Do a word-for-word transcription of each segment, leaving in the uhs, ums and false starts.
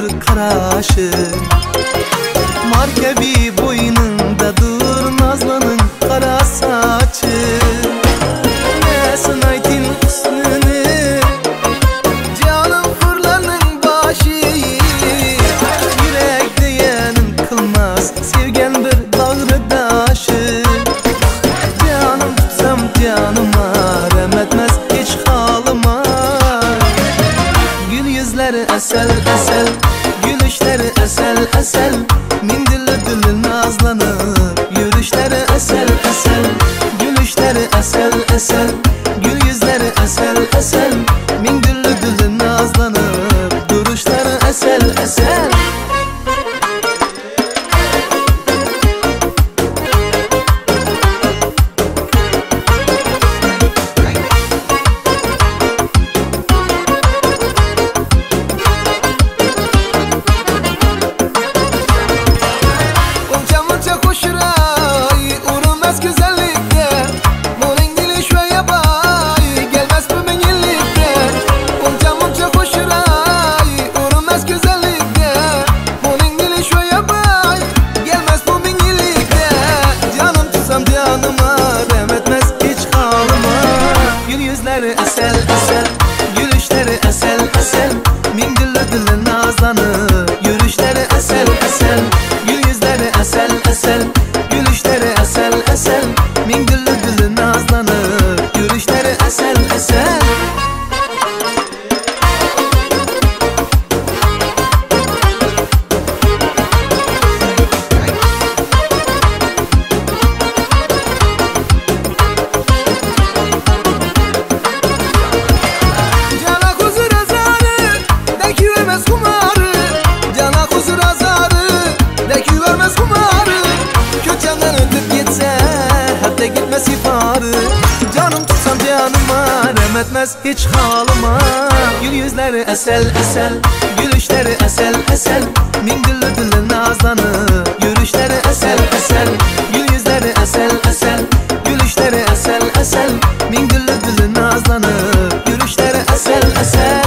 bir karaşı. Markebi boynunda dur Nazlı'nın kara saçı. Nesin aytin hüsnünü canım fırlanın başı. Yürek diyenin kılmaz sevgen bir bağrıdaşı. Canım tutsam canıma rem etmez hiç halıma. Gül yüzleri esel esel, gülüşleri esel esel, min dilli dilli nazlanıp yürüyüşleri esel esel, gülüşleri esel esel, gül yüzleri esel esel, min dilli dilli nazlanıp duruşları esel esel. Esel esel, gülüşleri esel esel, min dilli dilli nazlanıp yürüyüşleri esel esel, gül yüzleri esel esel, gülüşleri esel esel, min dilli dilli nazlanıp yürüyüşleri esel esel. Gitmez ifarı, canım tutsam canıma rem etmez hiç halıma. Gül yüzleri esel esel, gülüşleri esel esel, min dilli dilli nazlanıp yürüyüşleri esel esel, gül yüzleri esel esel, gülüşleri esel esel, min dilli dilli nazlanıp yürüyüşleri esel esel.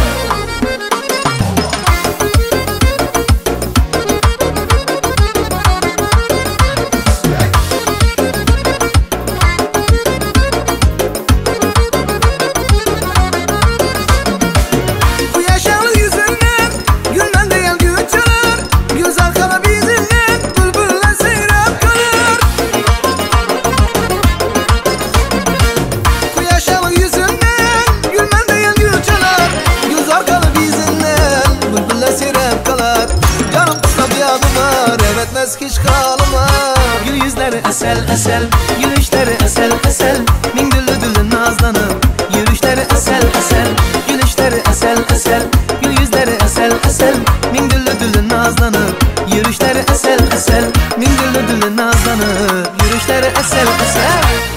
Hiç halıma. Gül yüzleri esel esel, gülüşleri esel esel, min dilli dilli nazlanıp yürüyüşleri esel esel, gülüşleri esel esel, gül yüzleri esel esel, min dilli dilli nazlanıp yürüyüşleri esel esel, min dilli dilli nazlanıp yürüyüşleri esel esel.